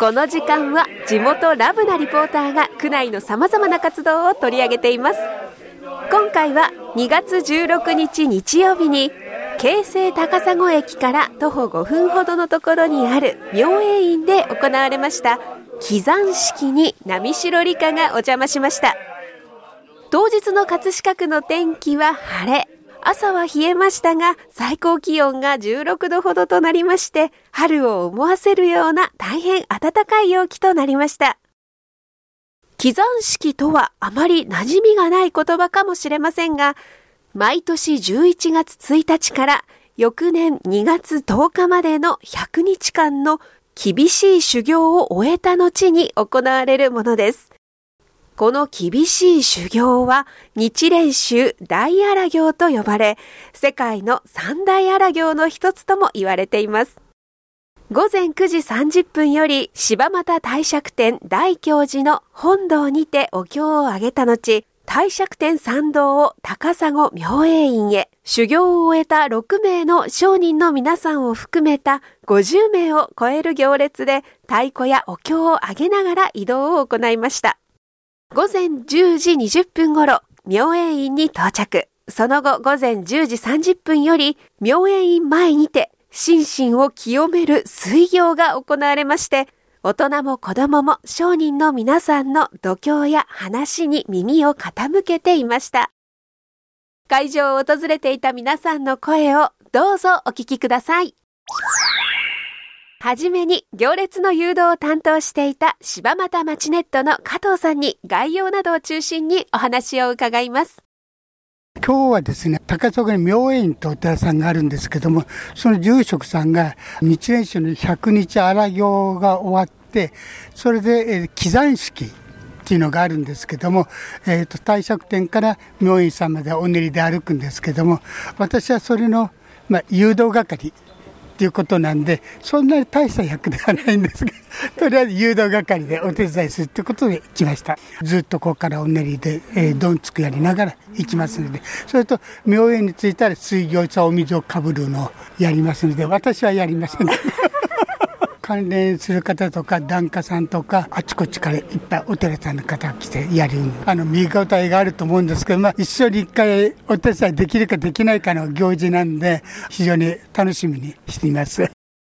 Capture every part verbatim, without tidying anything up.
この時間は地元ラブなリポーターが区内のさまざまな活動を取り上げています。今回はにがつじゅうろくにち日曜日に京成高砂駅から徒歩ごふんほどのところにある明永院で行われました祈願式に波代理香がお邪魔しました。当日の葛飾区の天気は晴れ、朝は冷えましたが最高気温がじゅうろくどほどとなりまして、春を思わせるような大変暖かい陽気となりました。祈願式とはあまり馴染みがない言葉かもしれませんが、毎年じゅういちがつついたちから翌年にがつとおかまでのひゃくにちかんの厳しい修行を終えた後に行われるものです。この厳しい修行は日蓮宗大荒行と呼ばれ、世界の三大荒行の一つとも言われています。ごぜんくじさんじゅっぷんより柴又帝釈天大教寺の本堂にてお経をあげた後、帝釈天参道を高砂明永院へ、修行を終えたろくめいの上人の皆さんを含めたごじゅうめいを超える行列で太鼓やお経をあげながら移動を行いました。ごぜんじゅうじにじゅっぷん頃、明永院に到着。その後、ごぜんじゅうじさんじゅっぷんより、明永院前にて、心身を清める水行が行われまして、大人も子供も上人の皆さんの度胸や話に耳を傾けていました。会場を訪れていた皆さんの声をどうぞお聞きください。はじめに行列の誘導を担当していた柴又町ネットの加藤さんに概要などを中心にお話を伺います。 今日はですね、高砂に明永院とお寺さんがあるんですけども、その住職さんが日蓮宗のひゃくにち荒行が終わって、それで、えー、祈願式っていうのがあるんですけども、えーと、帝釈天から明永院さんまでお練りで歩くんですけども、私はそれの、まあ、誘導係っていうことなんで、そんなに大した役ではないんですが、とりあえず誘導係でお手伝いするってことで来ました。ずっとここからお練りで、えー、どんつくやりながら行きますので、それと明永に着いたら水行さお水をかぶるのをやりますので、私はやりません関連する方とか檀家さんとかあちこちからいっぱいお寺さんの方が来てやる、あの見応えがあると思うんですけど、まあ、一緒に一回お手伝いできるかできないかの行事なんで、非常に楽しみにしています。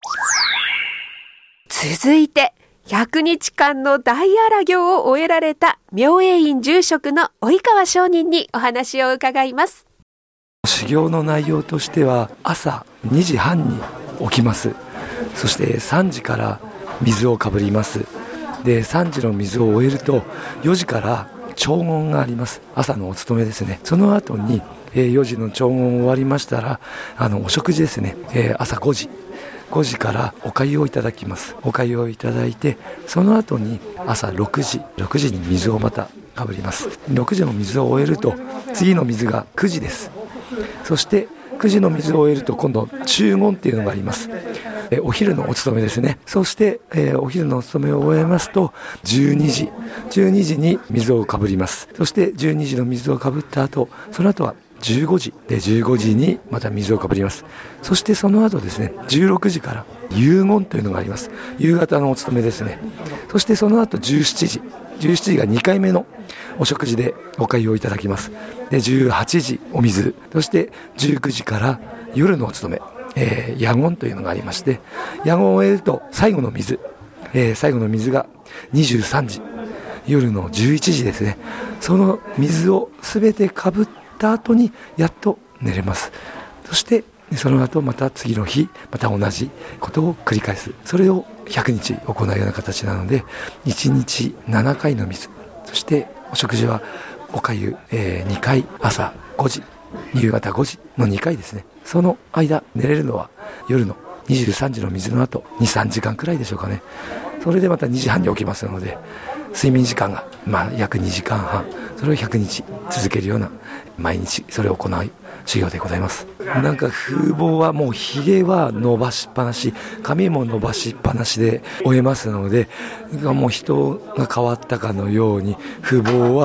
続いてひゃくにちかんの大荒行を終えられた明永院住職の及川上人にお話を伺います。 修行の内容としては、朝にじはんに起きます。そしてさんじから水をかぶります。でさんじの水を終えるとよじから弔問があります。朝のお勤めですね。その後に、えー、よじの弔問終わりましたら、あのお食事ですね、えー、朝ごじごじからお粥をいただきます。お粥をいただいて、その後に朝ろくじろくじに水をまたかぶります。ろくじの水を終えると次の水がくじです。そしてくじの水を終えると今度中言っていうのがあります。えお昼のお勤めですね。そして、えー、お昼のお勤めを終えますとじゅうにじじゅうにじに水をかぶります。そしてじゅうにじの水をかぶった後、その後はじゅうごじでじゅうごじにまた水をかぶります。そしてその後ですね、じゅうろくじから夕言というのがあります。夕方のお勤めですね。そしてその後じゅうしちじじゅうしちじがにかいめのお食事でお粥をいただきます。でじゅうはちじお水、そしてじゅうくじから夜のお勤め、えー、夜言というのがありまして、夜言を終えると最後の水、えー、最後の水がにじゅうさんじ、夜のじゅういちじですね。その水をすべてかぶった後にやっと寝れます。そしてその後また次の日また同じことを繰り返す。それをひゃくにち行うような形なので、いちにちななかいの水、そしてお食事はおかゆ、えー、にかい、朝ごじ夕方ごじのにかいですね。その間寝れるのは夜のにじゅうさんじの水の後 にさんじかんくらいでしょうかね。それでまたにじはんに起きますので、睡眠時間がまあ約にじかんはん、それをひゃくにち続けるような毎日それを行う修行でございます。なんか風貌はもうひげは伸ばしっぱなし、髪も伸ばしっぱなしで終えますので、もう人が変わったかのように風貌は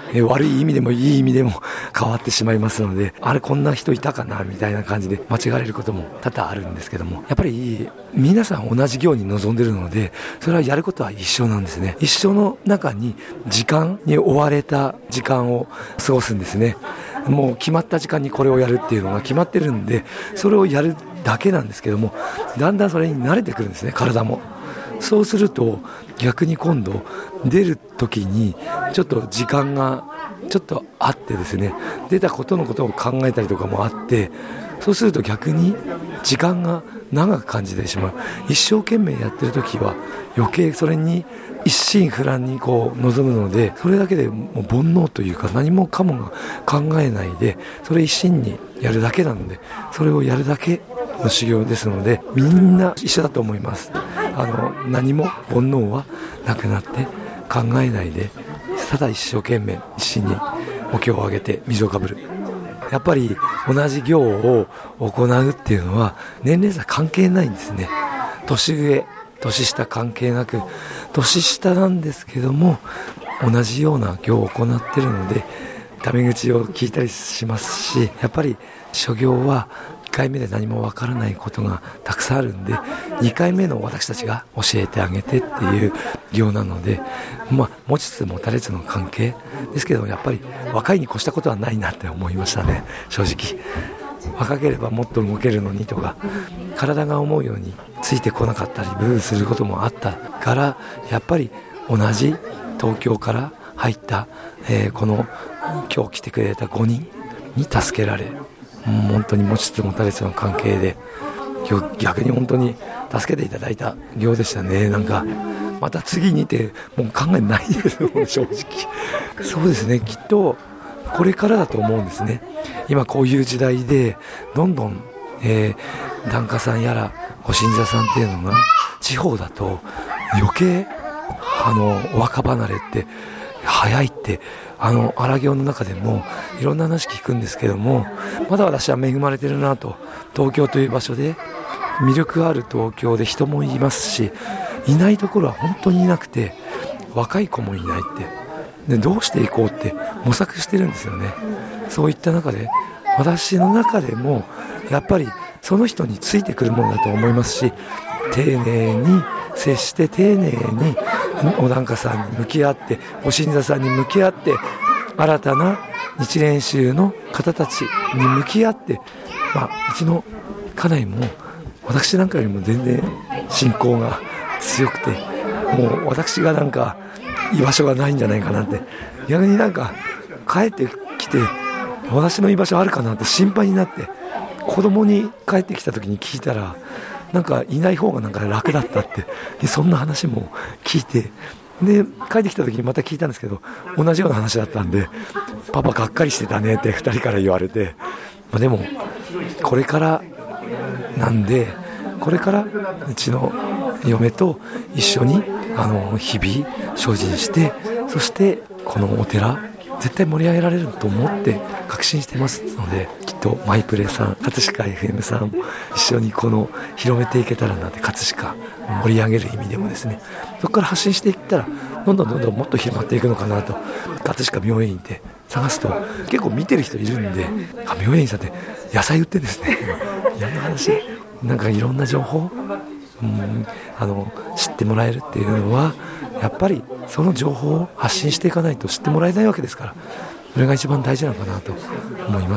え悪い意味でもいい意味でも変わってしまいますので、あれこんな人いたかなみたいな感じで間違われることも多々あるんですけども、やっぱり皆さん同じ行に臨んでるので、それはやることは一緒なんですね。一緒の中に時間に追われた時間を過ごすんですね。もう決まった時間にこれをやるっていうのが決まってるんで、それをやるだけなんですけども、だんだんそれに慣れてくるんですね、体も。そうすると逆に今度出る時にちょっと時間がちょっとあってですね、出たことのことを考えたりとかもあって、そうすると逆に時間が長く感じてしまう。一生懸命やってる時は余計それに一心不乱にこう臨むので、それだけでもう煩悩というか何もかもが考えないで、それ一心にやるだけなので、それをやるだけの修行ですので、みんな一緒だと思います。あの何も煩悩はなくなって考えないで、ただ一生懸命一心にお経を上げて水をかぶる。やっぱり同じ行を行うっていうのは年齢差関係ないんですね。年上年下関係なく、年下なんですけども同じような行を行っているので、タメ口を聞いたりしますし、やっぱり諸行はいっかいめで何もわからないことがたくさんあるんで、にかいめの私たちが教えてあげてっていう行なので、まあ、持ちつ持たれつの関係ですけど、やっぱり若いに越したことはないなって思いましたね。正直若ければもっと動けるのにとか、体が思うようについてこなかったりブーすることもあったから、やっぱり同じ東京から入った、えー、この今日来てくれたごにんに助けられ、本当に持ちつ持たれつの関係で逆に本当に助けていただいた行でしたね。なんかまた次にてもう考えないですよ正直。そうですね、きっとこれからだと思うんですね。今こういう時代でどんどん、えー、檀家さんやらご信者さんっていうのが地方だと余計あのお墓離れって早いって、あの荒行の中でもいろんな話聞くんですけども、まだ私は恵まれてるなと。東京という場所で魅力ある東京で人もいますし、いないところは本当にいなくて、若い子もいないってで、どうしていこうって模索してるんですよね。そういった中で私の中でもやっぱりその人についてくるものだと思いますし、丁寧に接して丁寧にお檀家さんに向き合って、お信者さんに向き合って、新たな日蓮宗の方たちに向き合って、まあ、うちの家内も私なんかよりも全然信仰が強くて、もう私がなんか居場所がないんじゃないかなって、逆になんか帰ってきて私の居場所あるかなって心配になって、子供に帰ってきた時に聞いたら、なんかいない方がなんか楽だったって、でそんな話も聞いて、で帰ってきた時にまた聞いたんですけど、同じような話だったんで、パパがっかりしてたねってふたりから言われて、まあ、でもこれからなんで、これからうちの嫁と一緒にあの日々精進して、そしてこのお寺絶対盛り上げられると思って確信してますので、きっとマイプレさん、葛飾 エフエム さんも一緒にこの広めていけたらなって、葛飾盛り上げる意味でもですね、そこから発信していったらどんどんどんどんもっと広まっていくのかなと。葛飾明恵院って探すと結構見てる人いるんで、あ、明恵院さんって野菜売ってるんですね。いろんな話、なんかいろんな情報、うん、あの知ってもらえるっていうのは、やっぱりその情報を発信していかないと知ってもらえないわけですから、それが一番大事なのかなと思います。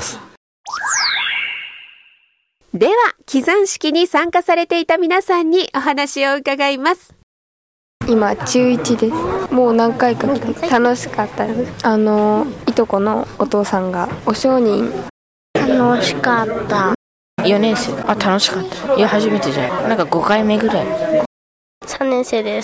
では起山式に参加されていた皆さんにお話を伺います。 今中いちです。もう何回か来て楽しかったです。あのいとこのお父さんがお上人。 楽しかった。よねん生。あ、楽しかった。いや初めてじゃない、なんかごかいめぐらい。 さんねん生です。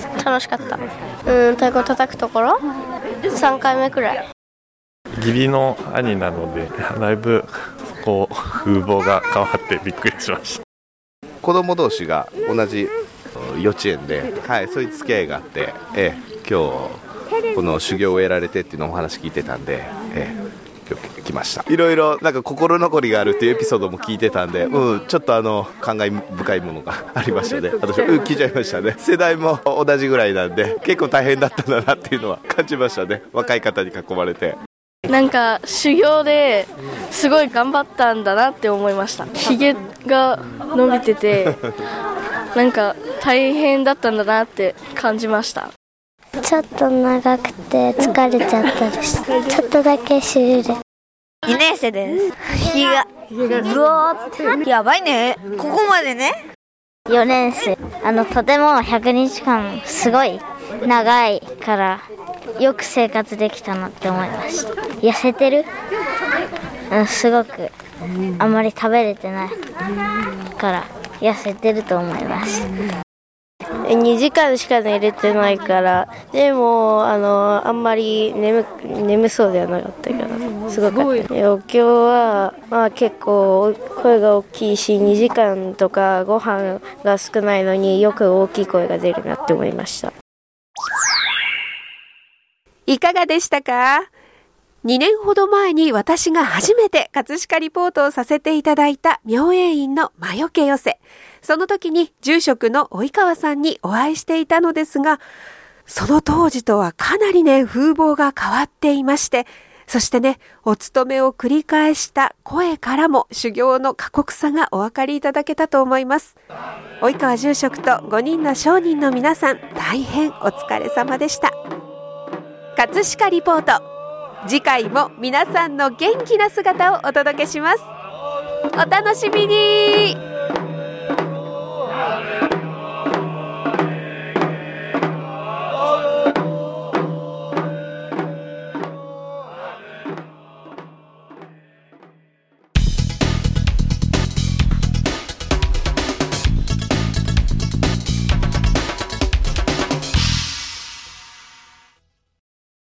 楽しかった。うん、太鼓叩くところさんかいめくらい。 義理の兄なのでだいぶこう風貌が変わってびっくりしました。 子供同士が同じ幼稚園で、はい、そういう付き合いがあって、ええ、今日この修行を得られてっていうのをお話聞いてたんで、ええ、 きました。いろいろなんか心残りがあるっていうエピソードも聞いてたんで、うん、ちょっとあの感慨深いものがありましたね。私は、うん、聞いちゃいましたね。世代も同じぐらいなんで結構大変だったんだなっていうのは感じましたね。若い方に囲まれて、 なんか修行ですごい頑張ったんだなって思いました。ひげが伸びててなんか大変だったんだなって感じました。 ちょっと長くて疲れちゃったです。ちょっとだけしびれ。 にねん生です。ひがブワーってやばいね、ここまでね。 よねん生、あのとてもひゃくにちかんすごい長いからよく生活できたなって思いました。痩せてる、うん、すごくあんまり食べれてないから痩せてると思います。 にじかんしか寝れてないから、でもあのあんまり 眠, 眠そうではなかったからすごかった。今日は、まあ、結構声が大きいし、にじかんとかご飯が少ないのによく大きい声が出るなって思いました。 いかがでしたか？にねんほど前に私が初めて葛飾リポートをさせていただいた明永院の魔除け寄せ。その時に住職の及川さんにお会いしていたのですが、その当時とはかなりね、風貌が変わっていまして、そしてね、お勤めを繰り返した声からも修行の過酷さがお分かりいただけたと思います。及川住職とごにんの上人の皆さん、大変お疲れ様でした。葛飾リポート、次回も皆さんの元気な姿をお届けします。お楽しみに。